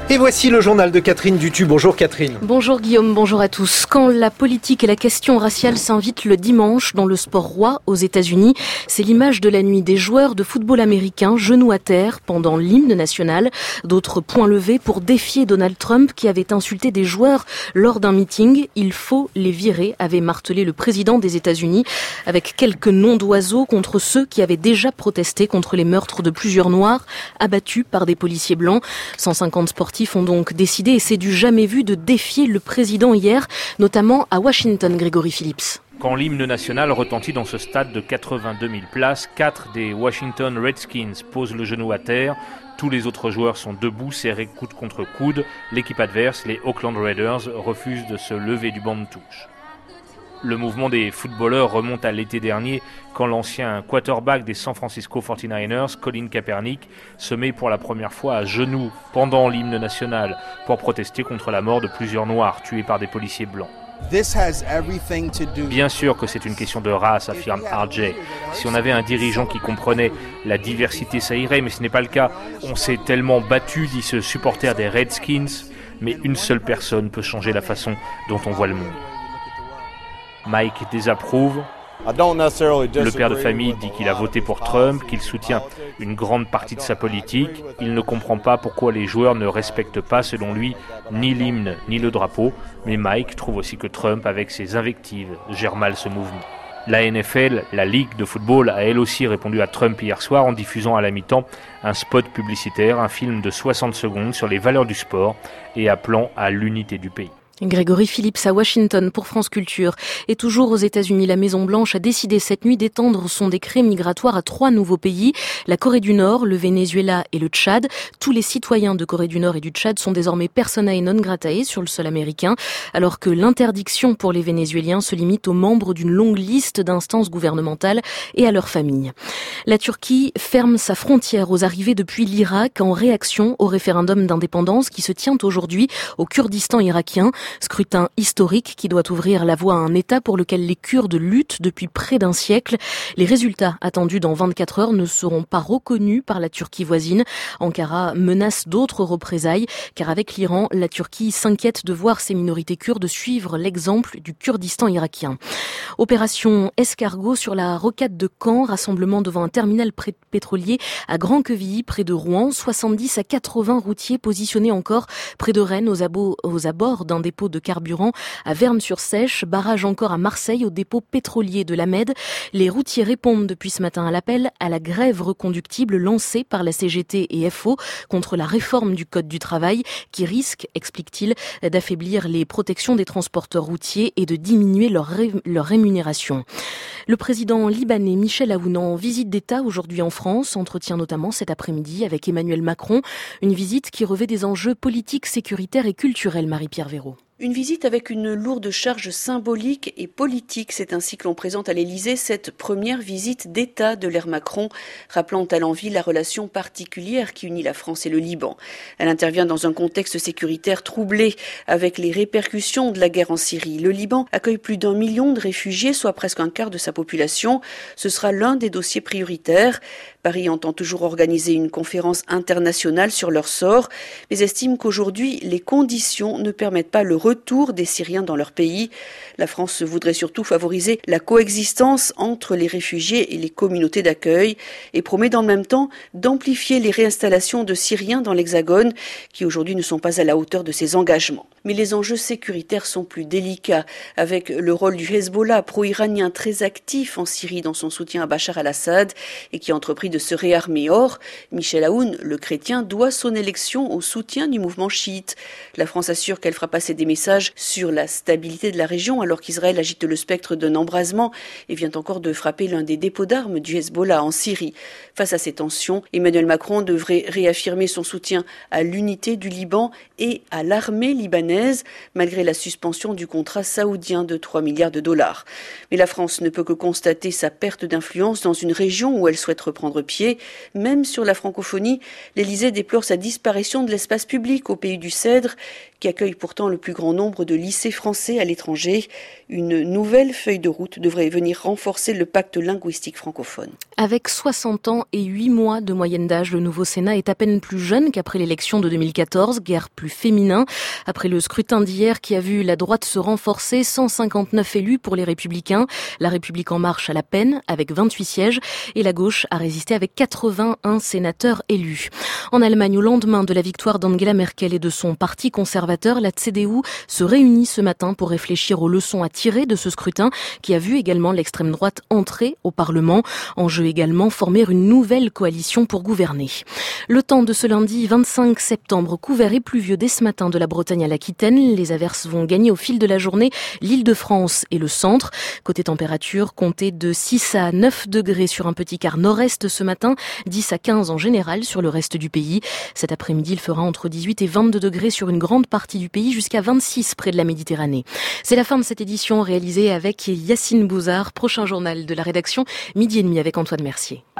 Et voici le journal de Catherine Dutu. Bonjour Catherine. Bonjour Guillaume, bonjour à tous. Quand la politique et la question raciale s'invitent le dimanche dans le sport roi aux États-Unis, c'est l'image de la nuit des joueurs de football américains genoux à terre pendant l'hymne national. D'autres points levés pour défier Donald Trump qui avait insulté des joueurs lors d'un meeting. Il faut les virer, avait martelé le président des États-Unis avec quelques noms d'oiseaux contre ceux qui avaient déjà protesté contre les meurtres de plusieurs Noirs abattus par des policiers blancs. 150 sportifs ont donc décidé, et c'est du jamais vu, de défier le président hier, notamment à Washington, Grégory Phillips. Quand l'hymne national retentit dans ce stade de 82 000 places, 4 des Washington Redskins posent le genou à terre. Tous les autres joueurs sont debout, serrés coude contre coude. L'équipe adverse, les Oakland Raiders, refuse de se lever du banc de touche. Le mouvement des footballeurs remonte à l'été dernier quand l'ancien quarterback des San Francisco 49ers, Colin Kaepernick, se met pour la première fois à genoux pendant l'hymne national pour protester contre la mort de plusieurs Noirs tués par des policiers blancs. Bien sûr que c'est une question de race, affirme RJ. Si on avait un dirigeant qui comprenait la diversité, ça irait, mais ce n'est pas le cas. On s'est tellement battu, dit ce supporter des Redskins, mais une seule personne peut changer la façon dont on voit le monde. Mike désapprouve. Le père de famille dit qu'il a voté pour Trump, qu'il soutient une grande partie de sa politique. Il ne comprend pas pourquoi les joueurs ne respectent pas, selon lui, ni l'hymne ni le drapeau. Mais Mike trouve aussi que Trump, avec ses invectives, gère mal ce mouvement. La NFL, la Ligue de football, a elle aussi répondu à Trump hier soir en diffusant à la mi-temps un spot publicitaire, un film de 60 secondes sur les valeurs du sport et appelant à l'unité du pays. Grégory Phillips à Washington pour France Culture. Et toujours aux États-Unis, la Maison-Blanche a décidé cette nuit d'étendre son décret migratoire à 3 nouveaux pays, la Corée du Nord, le Venezuela et le Tchad. Tous les citoyens de Corée du Nord et du Tchad sont désormais personae non gratae sur le sol américain, alors que l'interdiction pour les Vénézuéliens se limite aux membres d'une longue liste d'instances gouvernementales et à leurs familles. La Turquie ferme sa frontière aux arrivées depuis l'Irak en réaction au référendum d'indépendance qui se tient aujourd'hui au Kurdistan irakien. Scrutin historique qui doit ouvrir la voie à un État pour lequel les Kurdes luttent depuis près d'un siècle. Les résultats attendus dans 24 heures ne seront pas reconnus par la Turquie voisine. Ankara menace d'autres représailles, car avec l'Iran, la Turquie s'inquiète de voir ses minorités kurdes suivre l'exemple du Kurdistan irakien. Opération escargot sur la rocade de Caen, rassemblement devant un terminal pétrolier à Grand-Quevilly, près de Rouen. 70 à 80 routiers positionnés encore près de Rennes aux abords d'un dépôt de carburant à Verne-sur-Sèche, barrage encore à Marseille au dépôt pétrolier de la Med. Les routiers répondent depuis ce matin à l'appel à la grève reconductible lancée par la CGT et FO contre la réforme du Code du travail qui risque, explique-t-il, d'affaiblir les protections des transporteurs routiers et de diminuer leur rémunération. Le président libanais Michel Aoun en visite d'État aujourd'hui en France entretient notamment cet après-midi avec Emmanuel Macron, une visite qui revêt des enjeux politiques, sécuritaires et culturels, Marie-Pierre Véraud. Une visite avec une lourde charge symbolique et politique. C'est ainsi que l'on présente à l'Élysée cette première visite d'État de l'ère Macron, rappelant à l'envi la relation particulière qui unit la France et le Liban. Elle intervient dans un contexte sécuritaire troublé avec les répercussions de la guerre en Syrie. Le Liban accueille plus d'1 million de réfugiés, soit presque un quart de sa population. Ce sera l'un des dossiers prioritaires. Paris entend toujours organiser une conférence internationale sur leur sort, mais estime qu'aujourd'hui, les conditions ne permettent pas le retour des Syriens dans leur pays. La France voudrait surtout favoriser la coexistence entre les réfugiés et les communautés d'accueil et promet dans le même temps d'amplifier les réinstallations de Syriens dans l'Hexagone qui aujourd'hui ne sont pas à la hauteur de ces engagements. Mais les enjeux sécuritaires sont plus délicats avec le rôle du Hezbollah pro-iranien très actif en Syrie dans son soutien à Bachar al-Assad et qui a entrepris de se réarmer. Or, Michel Aoun, le chrétien, doit son élection au soutien du mouvement chiite. La France assure qu'elle fera passer des messages sur la stabilité de la région alors qu'Israël agite le spectre d'un embrasement et vient encore de frapper l'un des dépôts d'armes du Hezbollah en Syrie. Face à ces tensions, Emmanuel Macron devrait réaffirmer son soutien à l'unité du Liban et à l'armée libanaise, malgré la suspension du contrat saoudien de 3 milliards de dollars. Mais la France ne peut que constater sa perte d'influence dans une région où elle souhaite reprendre pied. Même sur la francophonie, l'Élysée déplore sa disparition de l'espace public au pays du Cèdre, qui accueille pourtant le plus grand nombre de lycées français à l'étranger. Une nouvelle feuille de route devrait venir renforcer le pacte linguistique francophone. Avec 60 ans et 8 mois de moyenne d'âge, le nouveau Sénat est à peine plus jeune qu'après l'élection de 2014, guère plus féminin. Après le scrutin d'hier qui a vu la droite se renforcer, 159 élus pour les Républicains. La République en marche à la peine avec 28 sièges et la gauche a résisté avec 81 sénateurs élus. En Allemagne, au lendemain de la victoire d'Angela Merkel et de son parti conservateur, la CDU se réunit ce matin pour réfléchir aux leçons à tirer de ce scrutin qui a vu également l'extrême droite entrer au Parlement. En jeu également, former une nouvelle coalition pour gouverner. Le temps de ce lundi 25 septembre, couvert et pluvieux dès ce matin de la Bretagne à l'Aquitaine. Les averses vont gagner au fil de la journée l'Île-de-France et le centre. Côté température, comptez de 6 à 9 degrés sur un petit quart nord-est ce matin, 10 à 15 en général sur le reste du pays. Cet après-midi, il fera entre 18 et 22 degrés sur une grande partie du pays, jusqu'à 26 près de la Méditerranée. C'est la fin de cette édition réalisée avec Yacine Bouzard. Prochain journal de la rédaction, 12h30 avec Antoine Mercier.